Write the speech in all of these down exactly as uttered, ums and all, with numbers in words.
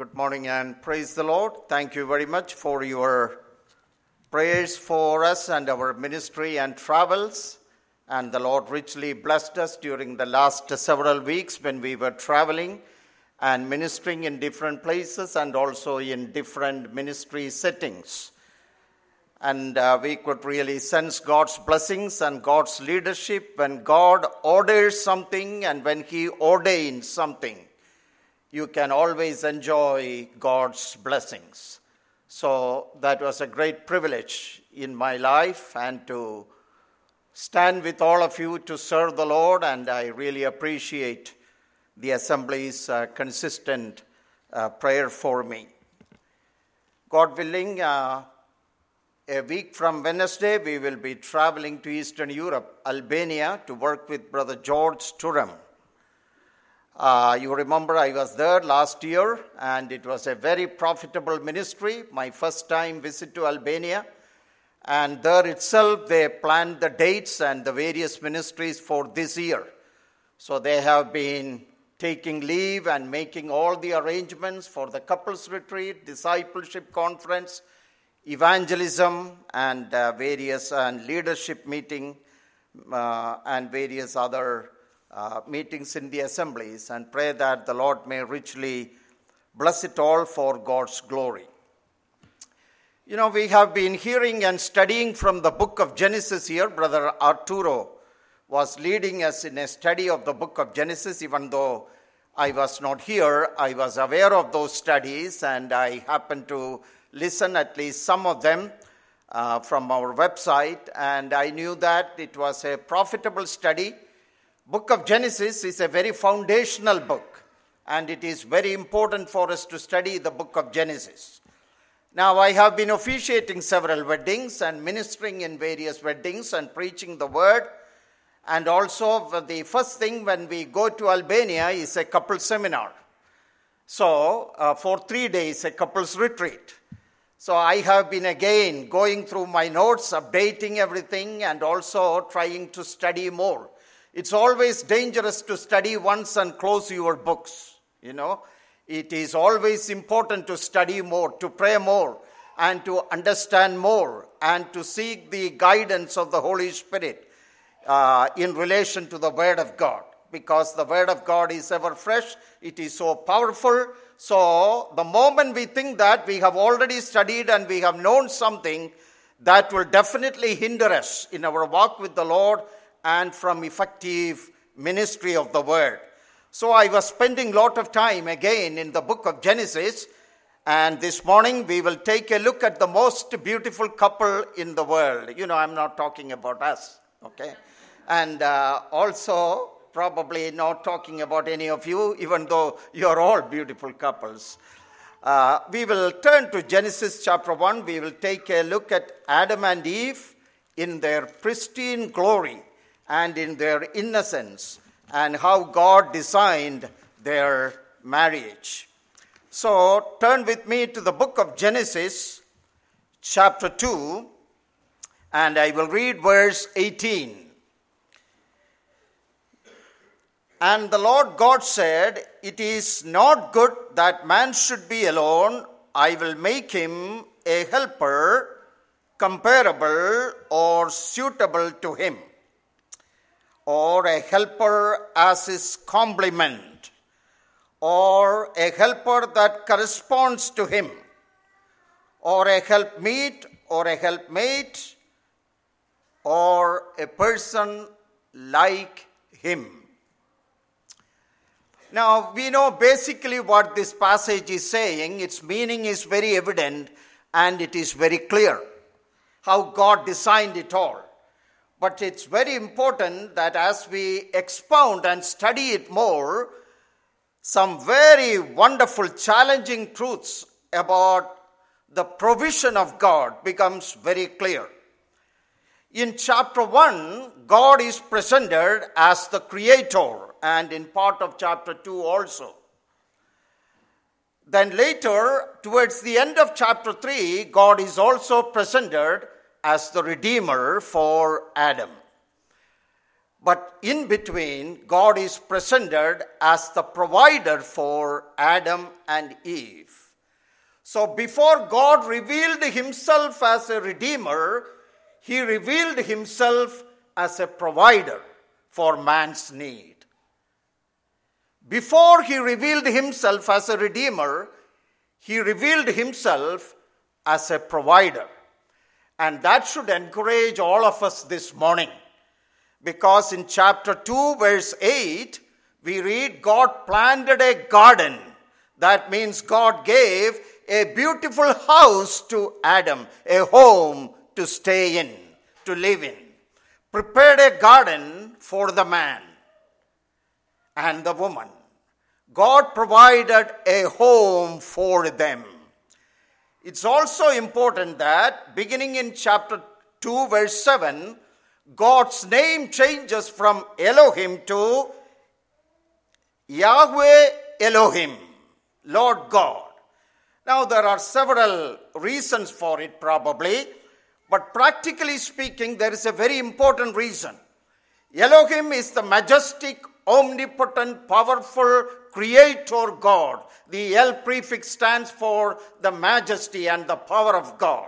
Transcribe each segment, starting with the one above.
Good morning and praise the Lord. Thank you very much for your prayers for us and our ministry and travels. And the Lord richly blessed us during the last several weeks when we were traveling and ministering in different places and also in different ministry settings. And uh, we could really sense God's blessings and God's leadership when God orders something and when He ordains something. You can always enjoy God's blessings. So that was a great privilege in my life and to stand with all of you to serve the Lord, and I really appreciate the Assembly's uh, consistent uh, prayer for me. God willing, uh, a week from Wednesday, we will be traveling to Eastern Europe, Albania, to work with Brother George Turam. Uh, you remember I was there last year, and it was a very profitable ministry, my first time visit to Albania. And there itself, they planned the dates and the various ministries for this year. So they have been taking leave and making all the arrangements for the couples retreat, discipleship conference, evangelism, and uh, various and leadership meeting, uh, and various other Uh, meetings in the assemblies, and pray that the Lord may richly bless it all for God's glory. You know, we have been hearing and studying from the book of Genesis here. Brother Arturo was leading us in a study of the book of Genesis. Even though I was not here, I was aware of those studies, and I happened to listen at least some of them uh, from our website, and I knew that it was a profitable study. Book of Genesis is a very foundational book, and it is very important for us to study the book of Genesis. Now, I have been officiating several weddings and ministering in various weddings and preaching the word. And also, the first thing when we go to Albania is a couple seminar. So, uh, for three days, a couples retreat. So, I have been again going through my notes, updating everything, and also trying to study more. It's always dangerous to study once and close your books, you know. It is always important to study more, to pray more, and to understand more, and to seek the guidance of the Holy Spirit uh, in relation to the Word of God. Because the Word of God is ever fresh, it is so powerful. So the moment we think that we have already studied and we have known something, that will definitely hinder us in our walk with the Lord and from effective ministry of the word. So I was spending a lot of time again in the book of Genesis, and this morning we will take a look at the most beautiful couple in the world. You know, I'm not talking about us, okay? And uh, also probably not talking about any of you, even though you're all beautiful couples. Uh, we will turn to Genesis chapter one. We will take a look at Adam and Eve in their pristine glory and in their innocence, and how God designed their marriage. So, turn with me to the book of Genesis, chapter two, and I will read verse eighteen. And the Lord God said, "It is not good that man should be alone. I will make him a helper comparable or suitable to him, or a helper as his complement, or a helper that corresponds to him, or a helpmeet, or a helpmate, or a person like him." Now, we know basically what this passage is saying. Its meaning is very evident, and it is very clear how God designed it all. But it's very important that as we expound and study it more, some very wonderful, challenging truths about the provision of God becomes very clear. In chapter one, God is presented as the creator, and in part of chapter two also. Then later, towards the end of chapter three, God is also presented as the Redeemer for Adam. But in between, God is presented as the provider for Adam and Eve. So before God revealed himself as a redeemer, he revealed himself as a provider for man's need. Before he revealed himself as a redeemer, he revealed himself as a provider. And that should encourage all of us this morning. Because in chapter two, verse eight, we read, God planted a garden. That means God gave a beautiful house to Adam, a home to stay in, to live in. Prepared a garden for the man and the woman. God provided a home for them. It's also important that beginning in chapter two, verse seven, God's name changes from Elohim to Yahweh Elohim, Lord God. Now there are several reasons for it probably, but practically speaking there is a very important reason. Elohim is the majestic, omnipotent, powerful creator God. The El prefix stands for the majesty and the power of God.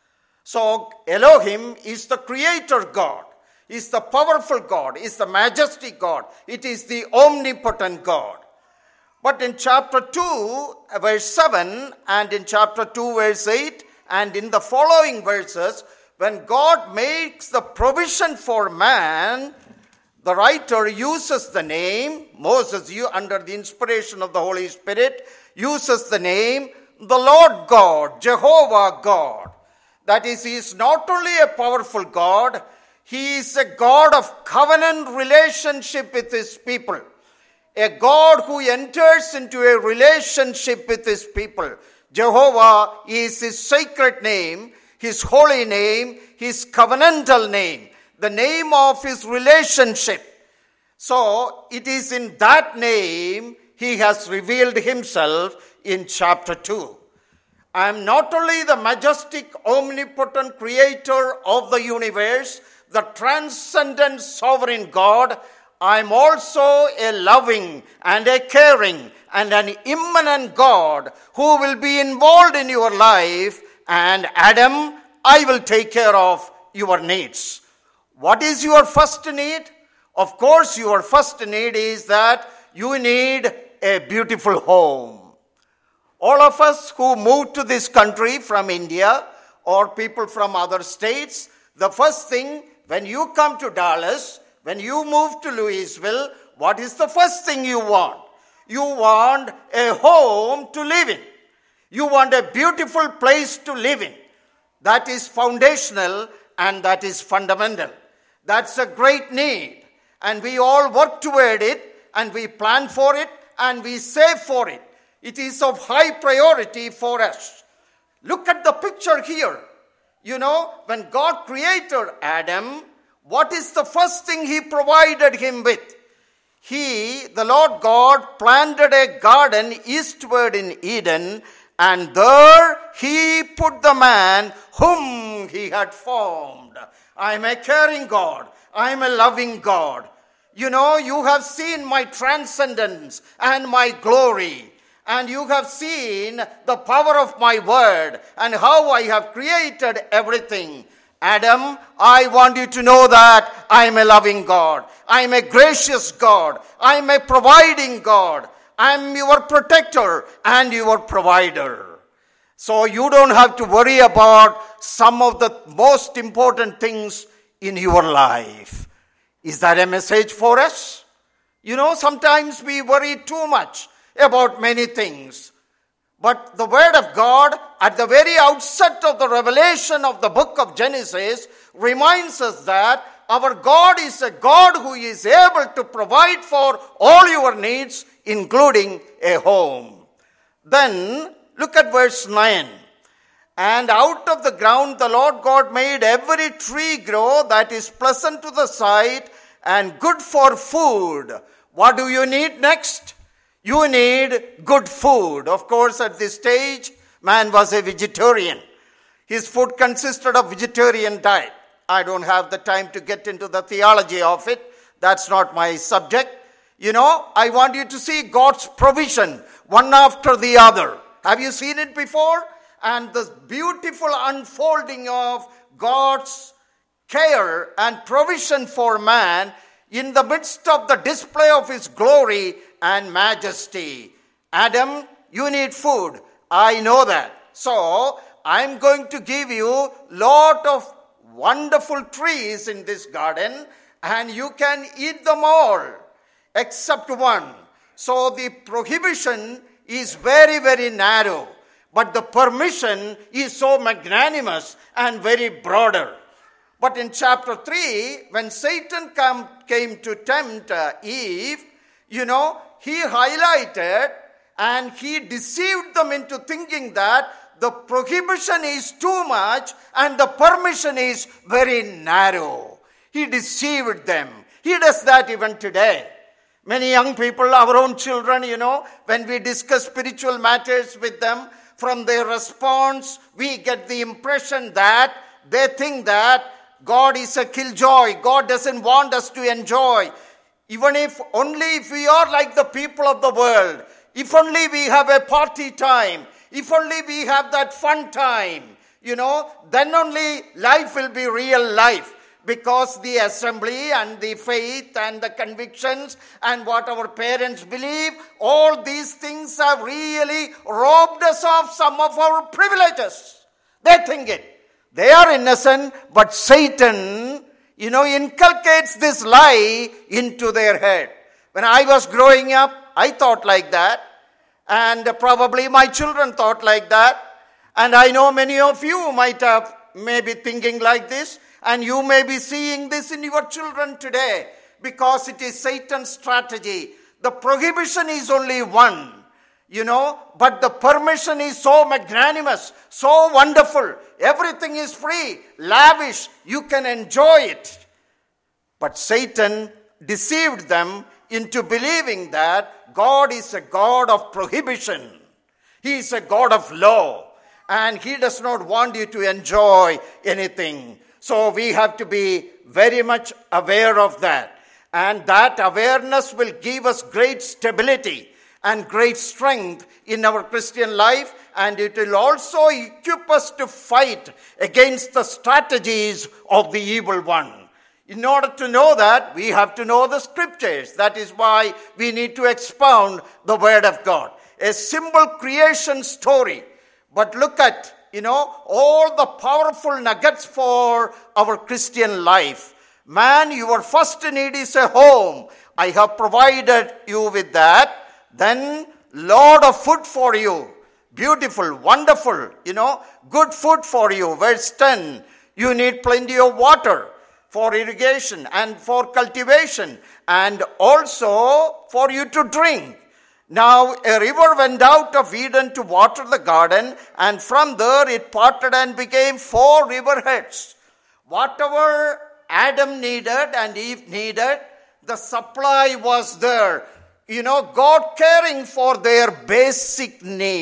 So Elohim is the creator God, is the powerful God, is the majestic God. It is the omnipotent God. But in chapter two, verse seven, and in chapter two, verse eight, and in the following verses, when God makes the provision for man, the writer uses the name, Moses, you under the inspiration of the Holy Spirit, uses the name, the Lord God, Jehovah God. That is, he is not only a powerful God, he is a God of covenant relationship with his people. A God who enters into a relationship with his people. Jehovah is his sacred name, his holy name, his covenantal name, the name of his relationship. So, it is in that name he has revealed himself in chapter two. I am not only the majestic, omnipotent creator of the universe, the transcendent sovereign God, I am also a loving and a caring and an immanent God who will be involved in your life, and Adam, I will take care of your needs. What is your first need? Of course, your first need is that you need a beautiful home. All of us who moved to this country from India or people from other states, the first thing, when you come to Dallas, when you move to Louisville, what is the first thing you want? You want a home to live in. You want a beautiful place to live in. That is foundational and that is fundamental. That's a great need. And we all work toward it and we plan for it and we save for it. It is of high priority for us. Look at the picture here. You know, when God created Adam, what is the first thing he provided him with? He, the Lord God, planted a garden eastward in Eden, and there he put the man whom he had formed. I am a caring God. I am a loving God. You know, you have seen my transcendence and my glory. And you have seen the power of my word and how I have created everything. Adam, I want you to know that I am a loving God. I am a gracious God. I am a providing God. I am your protector and your provider. So you don't have to worry about some of the most important things in your life. Is that a message for us? You know, sometimes we worry too much about many things. But the word of God at the very outset of the revelation of the book of Genesis reminds us that our God is a God who is able to provide for all your needs, including a home. Then look at verse nine. And out of the ground the Lord God made every tree grow that is pleasant to the sight and good for food. What do you need next? You need good food. Of course, at this stage, man was a vegetarian. His food consisted of vegetarian diet. I don't have the time to get into the theology of it. That's not my subject. You know, I want you to see God's provision, one after the other. Have you seen it before? And the beautiful unfolding of God's care and provision for man in the midst of the display of his glory and majesty. Adam, you need food. I know that. So, I'm going to give you lot of wonderful trees in this garden, and you can eat them all except one. So the prohibition is very, very narrow, but the permission is so magnanimous and very broader. But in chapter three, when Satan come, came to tempt uh, Eve, you know, he highlighted and he deceived them into thinking that the prohibition is too much and the permission is very narrow. He deceived them. He does that even today. Many young people, our own children, you know, when we discuss spiritual matters with them, from their response, we get the impression that they think that God is a killjoy. God doesn't want us to enjoy. Even if only if we are like the people of the world, if only we have a party time, if only we have that fun time, you know, then only life will be real life. Because the assembly and the faith and the convictions and what our parents believe, all these things have really robbed us of some of our privileges. They think it. They are innocent, but Satan, you know, inculcates this lie into their head. When I was growing up, I thought like that. And probably my children thought like that. And I know many of you might have maybe thinking like this. And you may be seeing this in your children today because it is Satan's strategy. The prohibition is only one, you know, but the permission is so magnanimous, so wonderful. Everything is free, lavish. You can enjoy it. But Satan deceived them into believing that God is a God of prohibition. He is a God of law. And he does not want you to enjoy anything. So we have to be very much aware of that. And that awareness will give us great stability and great strength in our Christian life. And it will also equip us to fight against the strategies of the evil one. In order to know that, we have to know the scriptures. That is why we need to expound the word of God. A simple creation story. But look at You know, all the powerful nuggets for our Christian life. Man, your first need is a home. I have provided you with that. Then, lot of food for you. Beautiful, wonderful, you know, good food for you. Verse ten, you need plenty of water for irrigation and for cultivation and also for you to drink. Now a river went out of Eden to water the garden, and from there it parted and became four riverheads. Whatever Adam needed and Eve needed, the supply was there. You know, God caring for their basic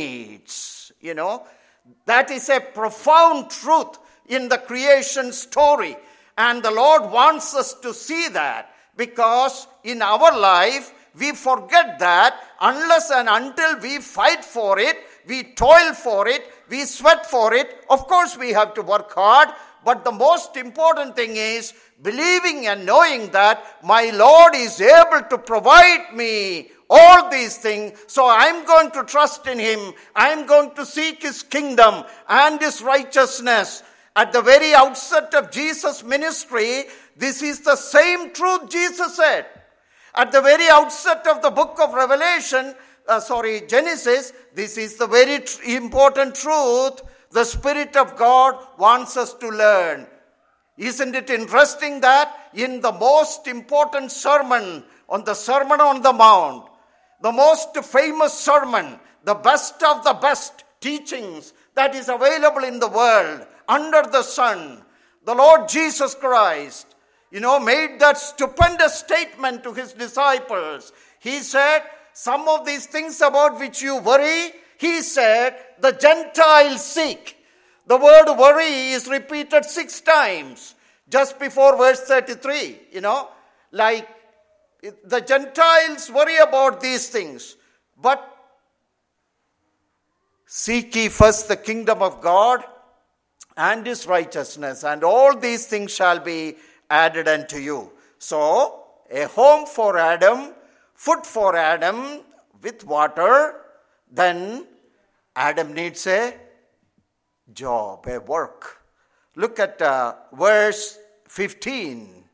needs. You know, that is a profound truth in the creation story. And the Lord wants us to see that, because in our life, we forget that unless and until we fight for it, we toil for it, we sweat for it. Of course, we have to work hard. But the most important thing is believing and knowing that my Lord is able to provide me all these things. So I'm going to trust in him. I'm going to seek his kingdom and his righteousness. At the very outset of Jesus' ministry, this is the same truth Jesus said. At the very outset of the book of Revelation, uh, sorry, Genesis, this is the very tr- important truth the Spirit of God wants us to learn. Isn't it interesting that in the most important sermon, on the Sermon on the Mount, the most famous sermon, the best of the best teachings that is available in the world, under the sun, the Lord Jesus Christ, you know, made that stupendous statement to his disciples. He said, some of these things about which you worry, he said, the Gentiles seek. The word worry is repeated six times, just before verse thirty-three, you know, like The Gentiles worry about these things. But seek ye first the kingdom of God and his righteousness, and all these things shall be added unto you. So, a home for Adam, food for Adam with water, then Adam needs a job, a work. Look at uh, verse fifteen.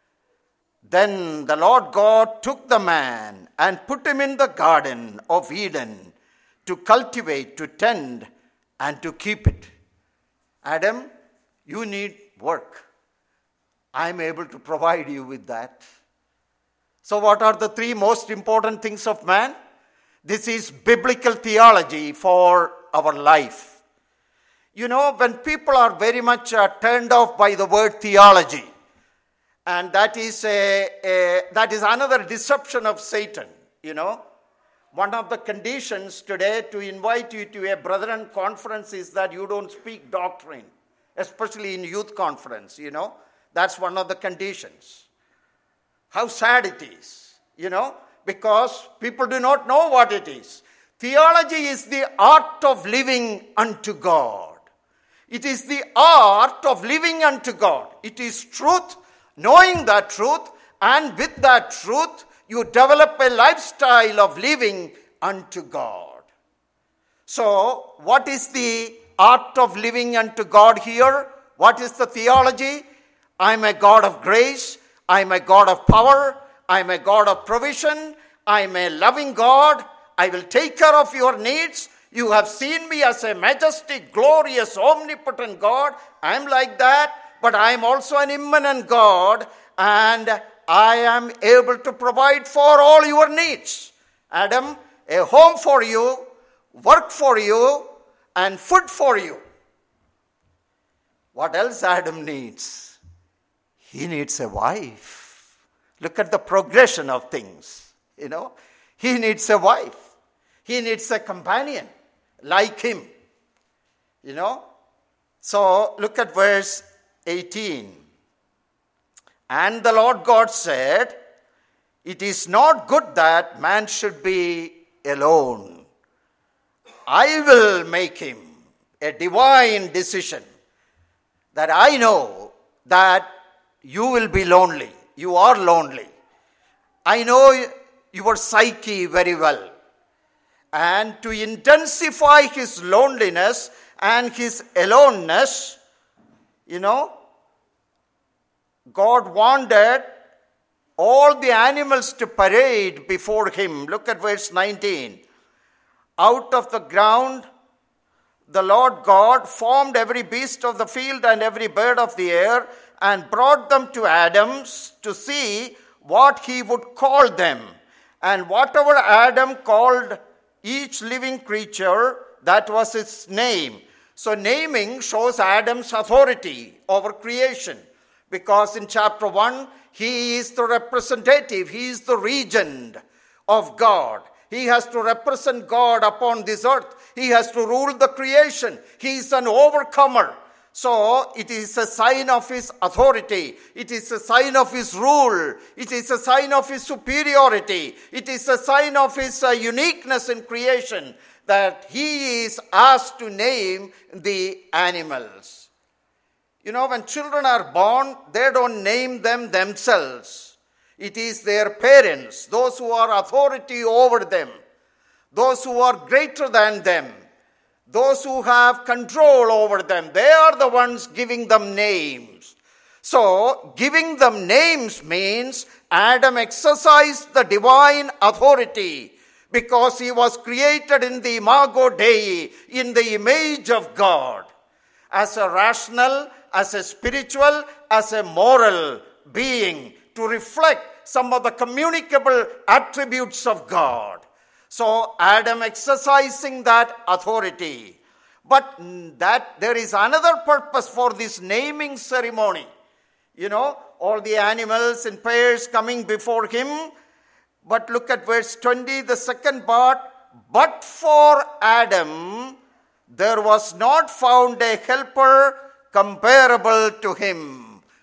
Then the Lord God took the man and put him in the garden of Eden to cultivate, to tend, and to keep it. Adam, you need work. I'm able to provide you with that. So what are the three most important things of man? This is biblical theology for our life. You know, when people are very much uh, turned off by the word theology, and that is a, a that is another deception of Satan, you know. One of the conditions today to invite you to a brethren conference is that you don't speak doctrine, especially in youth conference, you know. That's one of the conditions. How sad it is, you know, because people do not know what it is. Theology is the art of living unto God. It is the art of living unto God. It is truth, knowing that truth, and with that truth, you develop a lifestyle of living unto God. So, what is the art of living unto God here? What is the theology? I am a God of grace. I am a God of power. I am a God of provision. I am a loving God. I will take care of your needs. You have seen me as a majestic, glorious, omnipotent God. I am like that, but I am also an immanent God, and I am able to provide for all your needs. Adam, a home for you, work for you, and food for you. What else Adam needs? He needs a wife. Look at the progression of things, you know. He needs a wife. He needs a companion like him, you know. So, look at verse eighteen. And the Lord God said, it is not good that man should be alone. I will make him a divine decision that I know that you will be lonely. You are lonely. I know your psyche very well. And to intensify his loneliness and his aloneness, you know, God wanted all the animals to parade before him. Look at verse nineteen. Out of the ground, the Lord God formed every beast of the field and every bird of the air and brought them to Adam to see what he would call them. And whatever Adam called each living creature, that was its name. So naming shows Adam's authority over creation. Because in chapter one, he is the representative, he is the regent of God. He has to represent God upon this earth. He has to rule the creation. He is an overcomer. So it is a sign of his authority. It is a sign of his rule. It is a sign of his superiority. It is a sign of his uh, uniqueness in creation that he is asked to name the animals. You know, when children are born, they don't name them themselves. It is their parents, those who are authority over them, those who are greater than them, those who have control over them. They are the ones giving them names. So, giving them names means Adam exercised the divine authority because he was created in the imago Dei, in the image of God, as a rational, as a spiritual, as a moral being, to reflect some of the communicable attributes of God. So Adam exercising that authority. But that there is another purpose for this naming ceremony. You know, all the animals in pairs coming before him. But look at verse twenty, the second part. But for Adam, there was not found a helper comparable to him.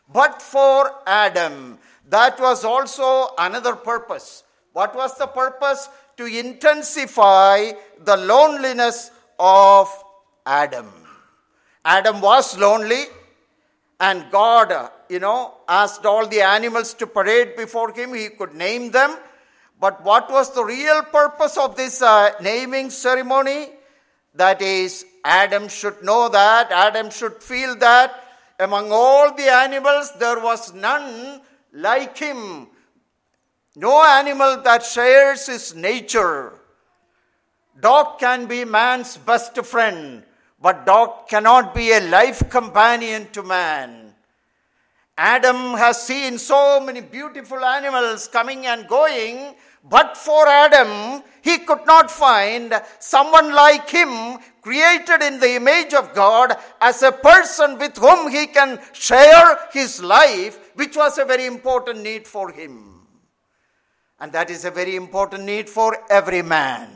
but for Adam. That was also another purpose. What was the purpose? To intensify the loneliness of Adam. Adam was lonely, and God, you know, asked all the animals to parade before him. He could name them. But what was the real purpose of this uh, naming ceremony? That is, Adam should know that, Adam should feel that among all the animals there was none like him. No animal that shares his nature. Dog can be man's best friend, but dog cannot be a life companion to man. Adam has seen so many beautiful animals coming and going, but for Adam, he could not find someone like him, created in the image of God, as a person with whom he can share his life, which was a very important need for him. And that is a very important need for every man.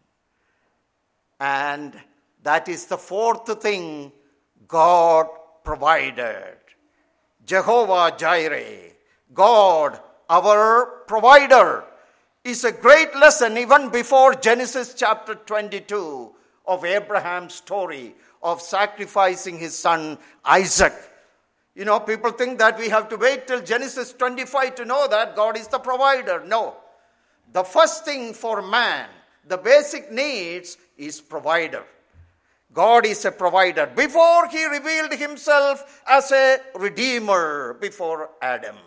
And that is the fourth thing God provided. Jehovah Jireh, God, our provider, is a great lesson even before Genesis chapter twenty-two of Abraham's story of sacrificing his son Isaac. You know, people think that we have to wait till Genesis twenty-five to know that God is the provider. No. The first thing for man, the basic needs, is provider. God is a provider. Before he revealed himself as a redeemer before Adam.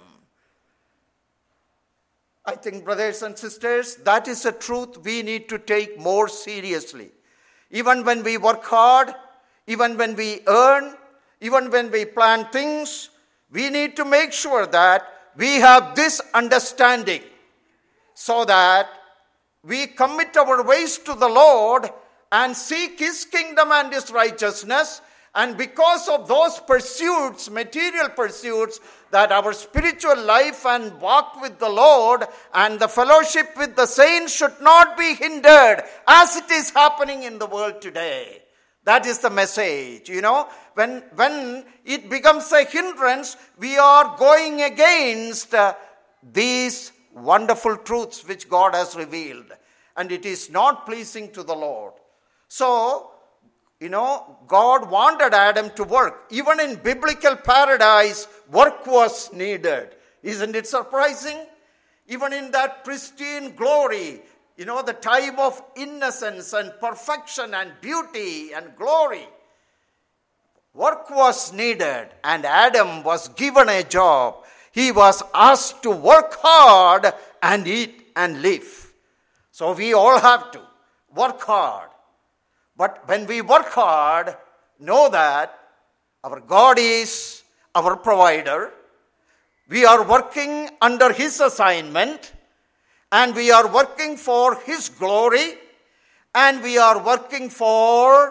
I think, brothers and sisters, that is a truth we need to take more seriously. Even when we work hard, even when we earn, even when we plan things, we need to make sure that we have this understanding so that we commit our ways to the Lord and seek his kingdom and his righteousness. And because of those pursuits, material pursuits, that our spiritual life and walk with the Lord and the fellowship with the saints should not be hindered as it is happening in the world today. That is the message, you know. When, when it becomes a hindrance, we are going against uh, these wonderful truths which God has revealed. And it is not pleasing to the Lord. So, you know, God wanted Adam to work. Even in biblical paradise, work was needed. Isn't it surprising? Even in that pristine glory, you know, the time of innocence and perfection and beauty and glory, work was needed, and Adam was given a job. He was asked to work hard and eat and live. So we all have to work hard. But when we work hard, know that our God is our provider. We are working under his assignment, and we are working for his glory, and we are working for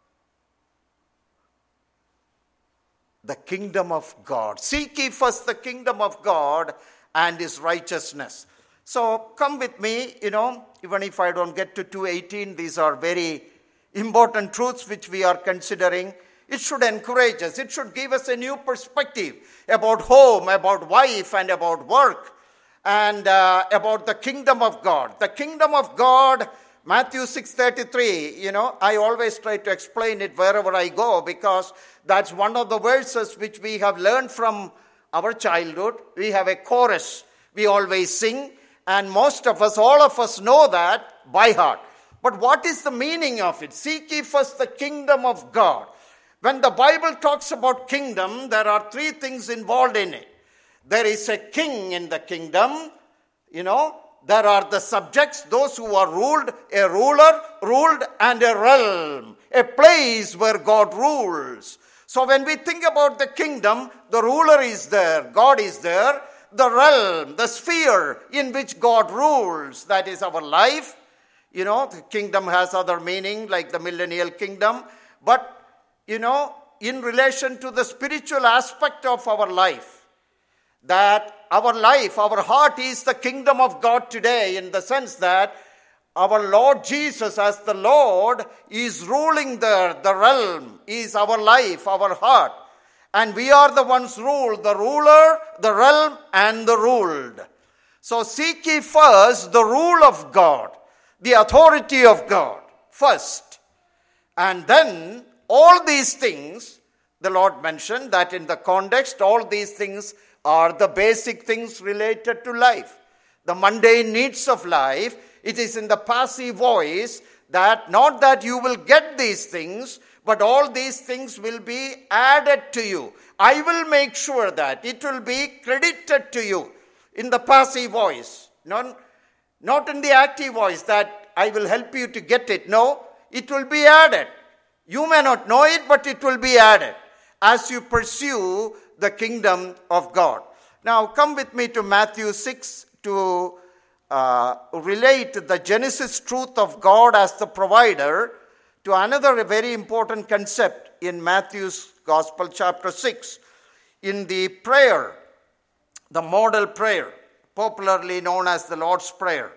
the kingdom of God. Seek ye first the kingdom of God and his righteousness. So come with me, you know, even if I don't get to two eighteen, these are very important truths which we are considering. It should encourage us. It should give us a new perspective about home, about wife, and about work, and uh, about the kingdom of God. The kingdom of God, Matthew six thirty-three, you know, I always try to explain it wherever I go because that's one of the verses which we have learned from our childhood. We have a chorus we always sing, and most of us, all of us know that by heart. But what is the meaning of it? Seek ye first the kingdom of God. When the Bible talks about kingdom, there are three things involved in it. There is a king in the kingdom, you know. There are the subjects, those who are ruled, a ruler, ruled, and a realm, a place where God rules. So when we think about the kingdom, the ruler is there, God is there. The realm, the sphere in which God rules, that is our life. You know, the kingdom has other meaning, like the millennial kingdom. But, you know, in relation to the spiritual aspect of our life, that our life, our heart is the kingdom of God today, in the sense that our Lord Jesus as the Lord is ruling there. The realm is our life, our heart. And we are the ones ruled, the ruler, the realm, and the ruled. So seek ye first the rule of God, the authority of God first. And then all these things, the Lord mentioned that in the context, all these things are the basic things related to life. The mundane needs of life. It is in the passive voice that not that you will get these things, but all these things will be added to you. I will make sure that it will be credited to you in the passive voice. Not, not in the active voice that I will help you to get it. No, it will be added. You may not know it, but it will be added as you pursue the kingdom of God. Now come with me to Matthew six to uh, relate the Genesis truth of God as the provider to another very important concept in Matthew's Gospel chapter six. In the prayer, the model prayer, popularly known as the Lord's Prayer.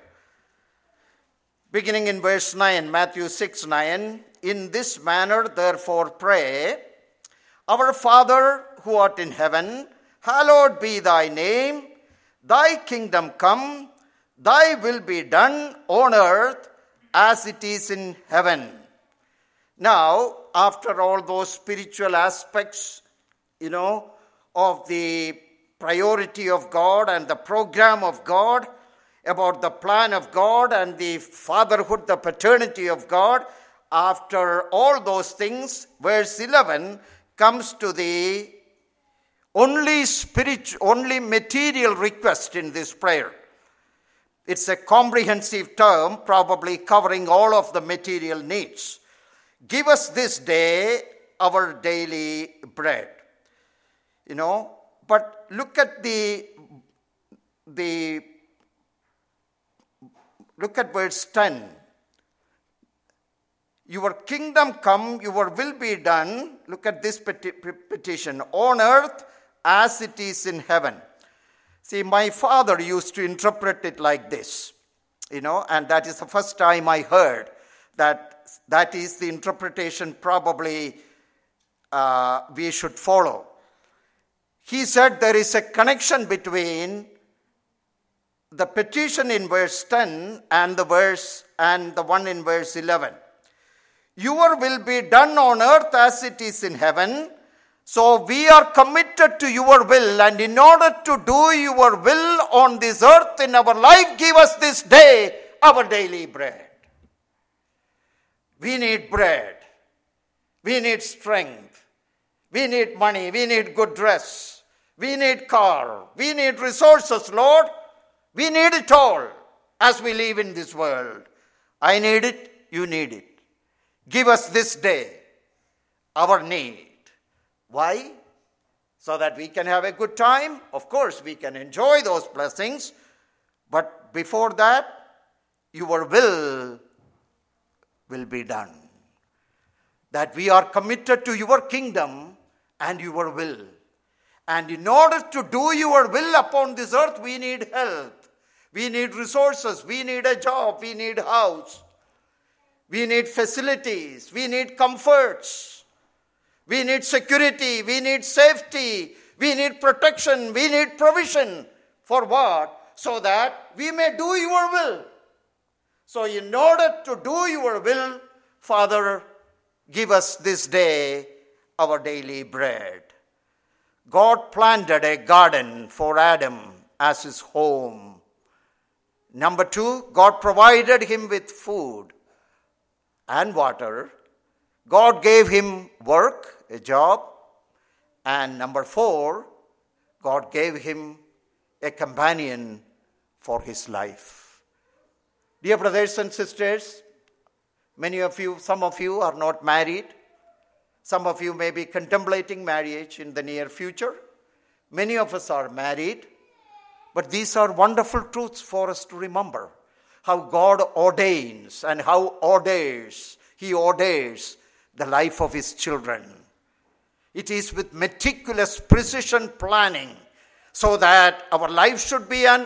Beginning in verse nine, Matthew six nine, in this manner therefore pray, Our Father who art in heaven, hallowed be thy name, thy kingdom come, thy will be done on earth as it is in heaven. Now, after all those spiritual aspects, you know, of the priority of God and the program of God, about the plan of God and the fatherhood, the paternity of God, after all those things, verse eleven comes to the only spiritual, only material request in this prayer. It's a comprehensive term, probably covering all of the material needs. Give us this day our daily bread. You know, but look at the, the look at verse ten. Your kingdom come, your will be done. Look at this petition. On earth as it is in heaven. See, my father used to interpret it like this. You know, and that is the first time I heard that that is the interpretation probably uh, we should follow. He said there is a connection between the petition in verse ten and the verse and the one in verse eleven. Your will be done on earth as it is in heaven. So we are committed to your will, and in order to do your will on this earth in our life, give us this day our daily bread. We need bread. We need strength. We need money. We need good dress. We need car. We need resources, Lord. We need it all as we live in this world. I need it. You need it. Give us this day our need. Why? So that we can have a good time. Of course, we can enjoy those blessings. But before that, your will will be done. That we are committed to your kingdom and your will. And in order to do your will upon this earth, we need health. We need resources. We need a job. We need a house. We need facilities. We need comforts. We need security. We need safety. We need protection. We need provision. For what? So that we may do your will. So in order to do your will, Father, give us this day our daily bread. God planted a garden for Adam as his home. Number two, God provided him with food and water. God gave him work, a job. And number four, God gave him a companion for his life. Dear brothers and sisters, many of you, some of you are not married. Some of you may be contemplating marriage in the near future. Many of us are married. But these are wonderful truths for us to remember. How God ordains and how orders, He orders the life of His children. It is with meticulous precision planning so that our life should be an,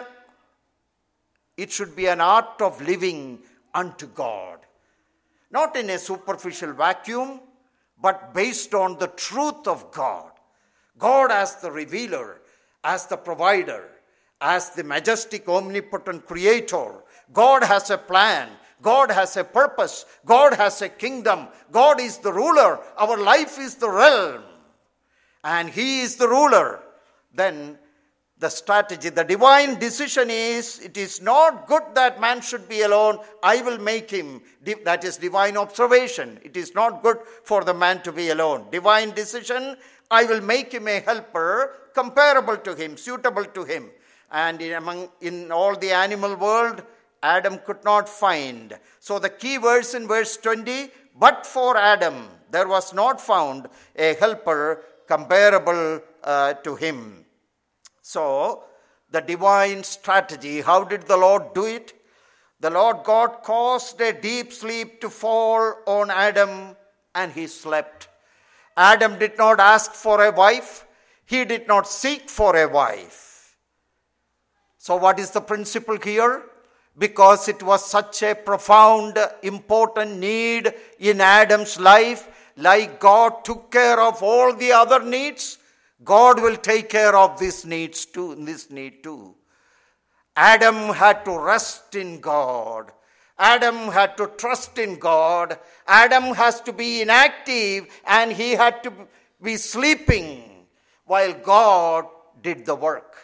it should be an art of living unto God. Not in a superficial vacuum, but based on the truth of God. God as the revealer, as the provider, as the majestic, omnipotent creator. God has a plan. God has a purpose. God has a kingdom. God is the ruler. Our life is the realm. And He is the ruler. Then the strategy, the divine decision is, it is not good that man should be alone. I will make him. That is divine observation. It is not good for the man to be alone. Divine decision, I will make him a helper comparable to him, suitable to him. And in, among, in all the animal world, Adam could not find. So the key verse in verse twenty, but for Adam, there was not found a helper comparable uh, to him. So, the divine strategy, how did the Lord do it? The Lord God caused a deep sleep to fall on Adam, and he slept. Adam did not ask for a wife. He did not seek for a wife. So what is the principle here? Because it was such a profound, important need in Adam's life, like God took care of all the other needs, God will take care of this needs too, this need too. Adam had to rest in God. Adam had to trust in God. Adam has to be inactive and he had to be sleeping while God did the work.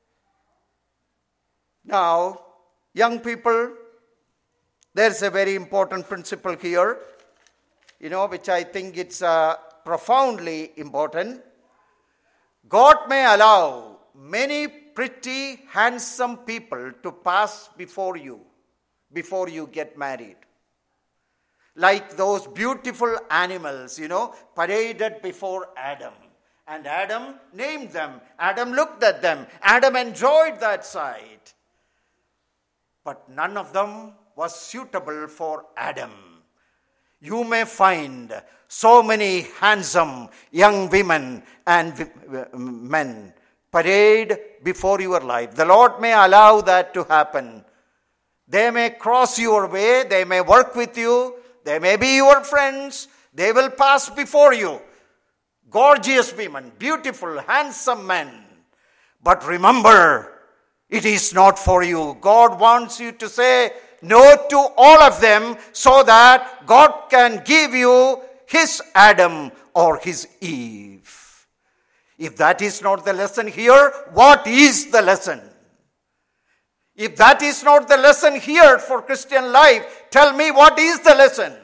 Now, young people, there's a very important principle here, you know, which I think it's uh, profoundly important. God may allow many pretty, handsome people to pass before you, before you get married. Like those beautiful animals, you know, paraded before Adam. And Adam named them. Adam looked at them. Adam enjoyed that sight. But none of them was suitable for Adam. You may find so many handsome young women and men parade before your life. The Lord may allow that to happen. They may cross your way. They may work with you. They may be your friends. They will pass before you. Gorgeous women, beautiful, handsome men. But remember, it is not for you. God wants you to say no to all of them so that God can give you His Adam or His Eve. If that is not the lesson here, what is the lesson? If that is not the lesson here for Christian life, tell me what is the lesson?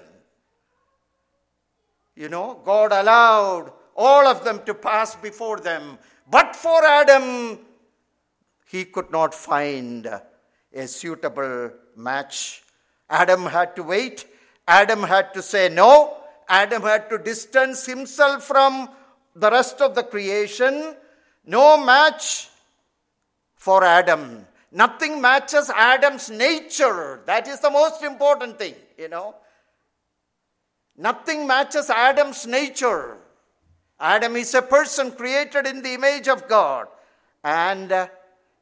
You know, God allowed all of them to pass before them. But for Adam, he could not find a suitable match. Adam had to wait. Adam had to say no. Adam had to distance himself from the rest of the creation. No match for Adam. Nothing matches Adam's nature. That is the most important thing, you know. Nothing matches Adam's nature. Adam is a person created in the image of God. And uh,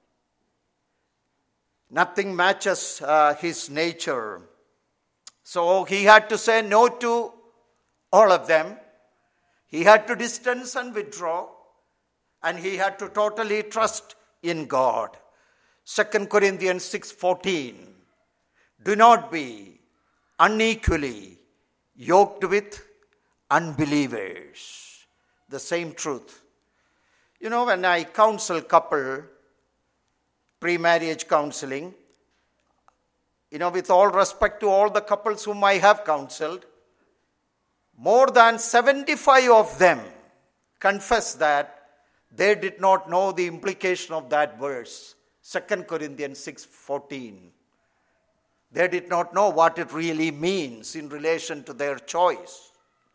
nothing matches uh, his nature. So he had to say no to all of them. He had to distance and withdraw. And he had to totally trust in God. Second Corinthians six fourteen. Do not be unequally yoked with unbelievers. The same truth. You know, when I counsel couple, pre-marriage counseling, you know, with all respect to all the couples whom I have counseled, more than seventy-five of them confess that they did not know the implication of that verse. Second Corinthians six fourteen. They did not know what it really means in relation to their choice.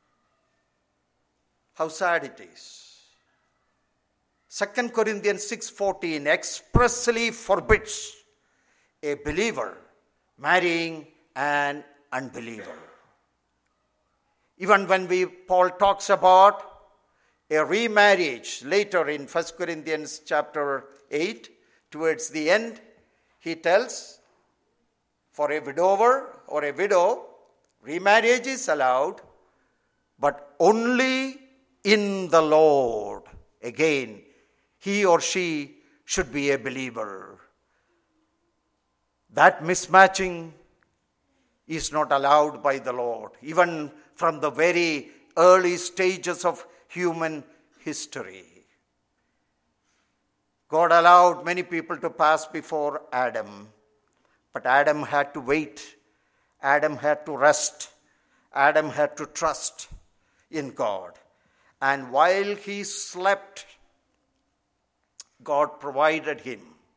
How sad it is. Second Corinthians six fourteen expressly forbids a believer marrying an unbeliever. Even when we Paul talks about a remarriage later in First Corinthians chapter eight, towards the end, he tells, for a widower or a widow, remarriage is allowed, but only in the Lord. again, he or she should be a believer. That mismatching is not allowed by the Lord, even from the very early stages of human history. God allowed many people to pass before Adam, but Adam had to wait. Adam had to rest. Adam had to trust in God. And while he slept, God provided him.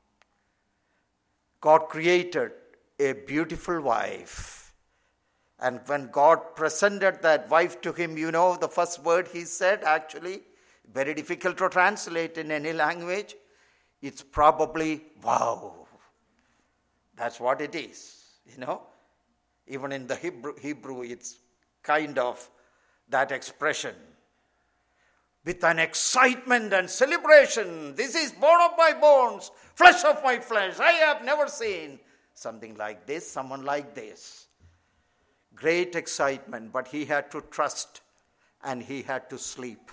God created a beautiful wife. And when God presented that wife to him, you know the first word he said, actually, very difficult to translate in any language. It's probably, wow. That's what it is, you know. Even in the Hebrew, Hebrew, it's kind of that expression. With an excitement and celebration, this is bone of my bones, flesh of my flesh. I have never seen something like this, someone like this. Great excitement, but he had to trust and he had to sleep.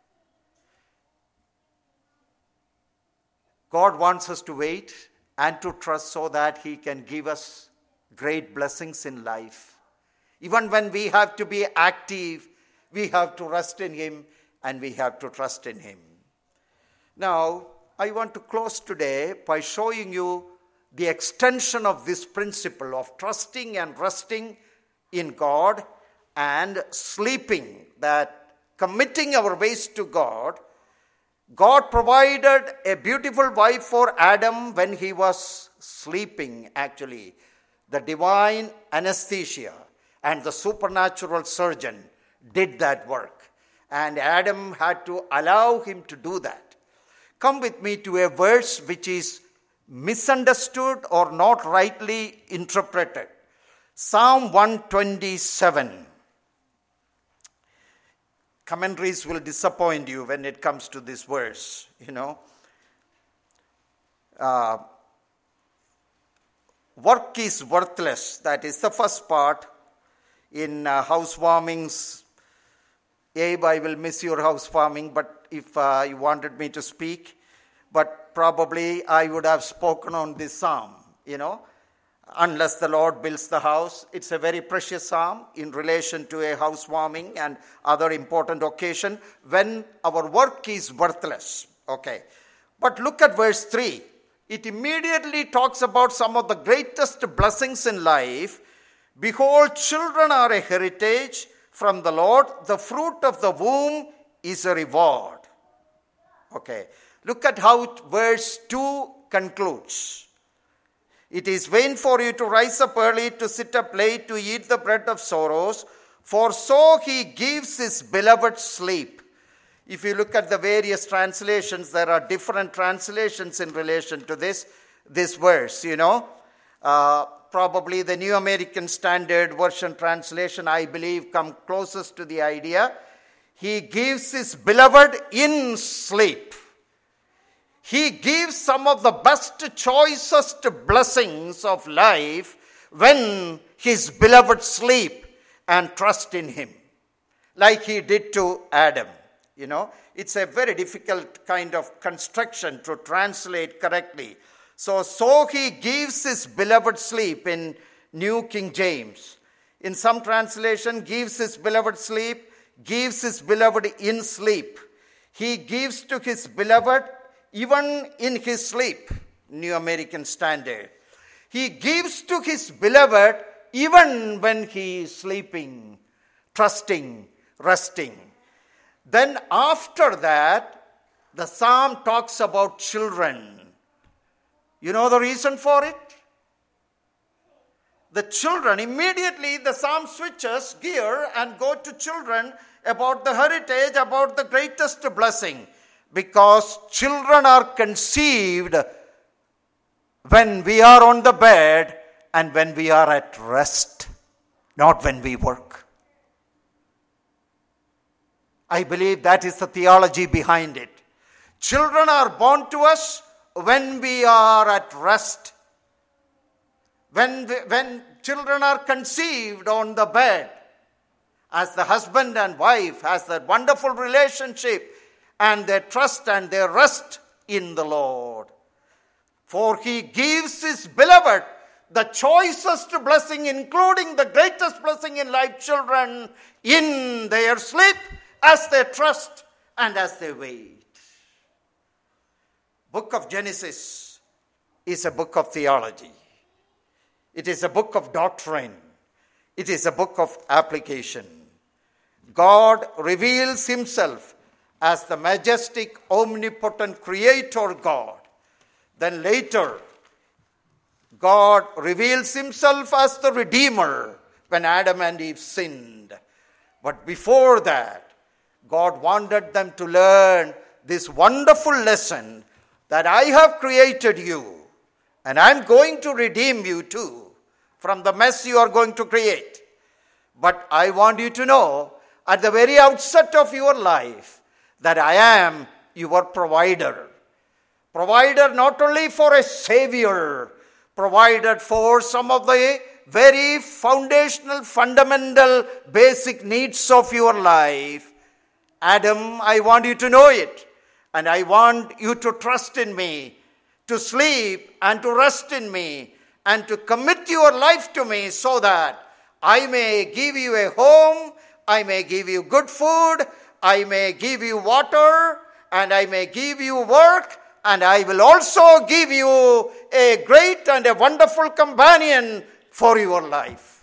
God wants us to wait and to trust so that he can give us great blessings in life. Even when we have to be active, we have to rest in him and we have to trust in him. Now, I want to close today by showing you the extension of this principle of trusting and resting in God and sleeping, that committing our ways to God. God provided a beautiful wife for Adam when he was sleeping, actually. The divine anesthesia and the supernatural surgeon did that work. And Adam had to allow him to do that. Come with me to a verse which is misunderstood or not rightly interpreted. Psalm one twenty-seven. Commentaries will disappoint you when it comes to this verse, you know. Uh, work is worthless. That is the first part. In uh, housewarmings, Abe, I will miss your housewarming, but if uh, you wanted me to speak, but probably I would have spoken on this psalm, you know. Unless the Lord builds the house. It's a very precious psalm in relation to a housewarming and other important occasion when our work is worthless. Okay. But look at verse three. It immediately talks about some of the greatest blessings in life. Behold, children are a heritage from the Lord. The fruit of the womb is a reward. Okay. Look at how verse two concludes. It is vain for you to rise up early, to sit up late, to eat the bread of sorrows, for so he gives his beloved sleep. If you look at the various translations, there are different translations in relation to this, this verse, you know. Uh, probably the New American Standard Version translation, I believe, come closest to the idea. He gives his beloved in sleep. He gives some of the best, choicest blessings of life when his beloved sleep and trust in him, like he did to Adam. You know, it's a very difficult kind of construction to translate correctly. So, so he gives his beloved sleep in New King James. In some translation, gives his beloved sleep, gives his beloved in sleep. He gives to his beloved even in his sleep, New American Standard. He gives to his beloved even when he is sleeping, trusting, resting. Then after that, the psalm talks about children. You know the reason for it? The children, immediately the psalm switches gear and go to children about the heritage, about the greatest blessing. Because children are conceived when we are on the bed and when we are at rest, not when we work. I believe that is the theology behind it. Children are born to us when we are at rest. When, we, when children are conceived on the bed, as the husband and wife has that wonderful relationship, and they trust and they rest in the Lord. For he gives his beloved the choicest blessing, including the greatest blessing in life, children, in their sleep, as they trust and as they wait. Book of Genesis is a book of theology. It is a book of doctrine. It is a book of application. God reveals himself as the majestic, omnipotent creator God. Then later, God reveals himself as the Redeemer when Adam and Eve sinned. But before that, God wanted them to learn this wonderful lesson that I have created you and I'm going to redeem you too from the mess you are going to create. But I want you to know at the very outset of your life that I am your provider. Provider not only for a savior, provided for some of the very foundational, fundamental, basic needs of your life. Adam, I want you to know it. And I want you to trust in me, to sleep and to rest in me, and to commit your life to me so that I may give you a home, I may give you good food, I may give you water, and I may give you work, and I will also give you a great and a wonderful companion for your life.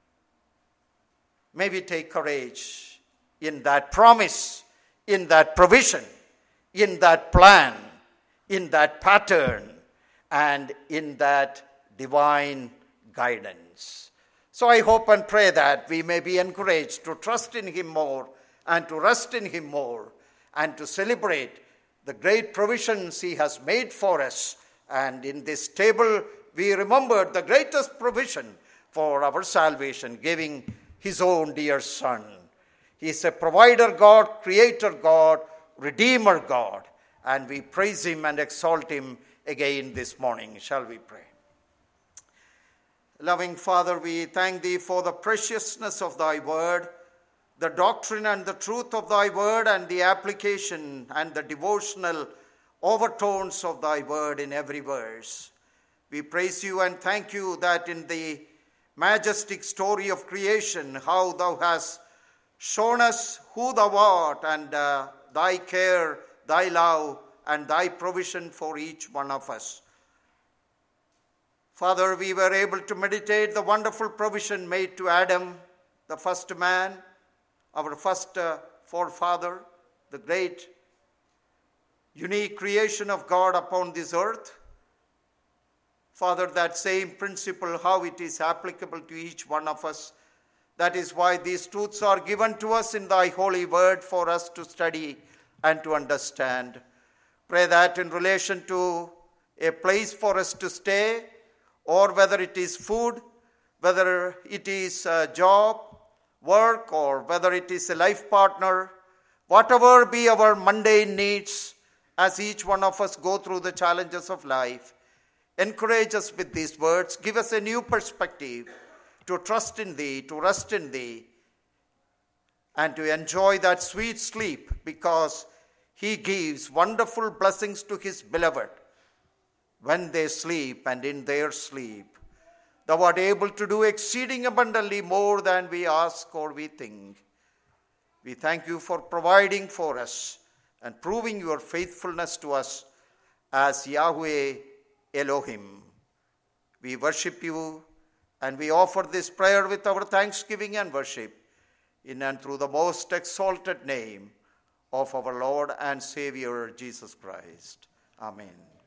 May we take courage in that promise, in that provision, in that plan, in that pattern, and in that divine guidance. So I hope and pray that we may be encouraged to trust in him more and to rest in him more and to celebrate the great provisions he has made for us. And in this table, we remembered the greatest provision for our salvation, giving his own dear Son. He is a provider God, creator God, redeemer God. And we praise him and exalt him again this morning. Shall we pray? Loving Father, we thank thee for the preciousness of thy word, the doctrine and the truth of thy word, and the application and the devotional overtones of thy word in every verse. We praise you and thank you that in the majestic story of creation, how thou hast shown us who thou art, and uh, thy care, thy love, and thy provision for each one of us. Father, we were able to meditate the wonderful provision made to Adam, the first man, our first uh, forefather, the great, unique creation of God upon this earth. Father, that same principle, how it is applicable to each one of us. That is why these truths are given to us in thy holy word for us to study and to understand. Pray that in relation to a place for us to stay, or whether it is food, whether it is a job, work, or whether it is a life partner, whatever be our mundane needs as each one of us go through the challenges of life, encourage us with these words. Give us a new perspective to trust in thee, to rest in thee, and to enjoy that sweet sleep, because he gives wonderful blessings to his beloved when they sleep, and in their sleep thou art able to do exceeding abundantly more than we ask or we think. We thank you for providing for us and proving your faithfulness to us as Yahweh Elohim. We worship you and we offer this prayer with our thanksgiving and worship in and through the most exalted name of our Lord and Savior Jesus Christ. Amen.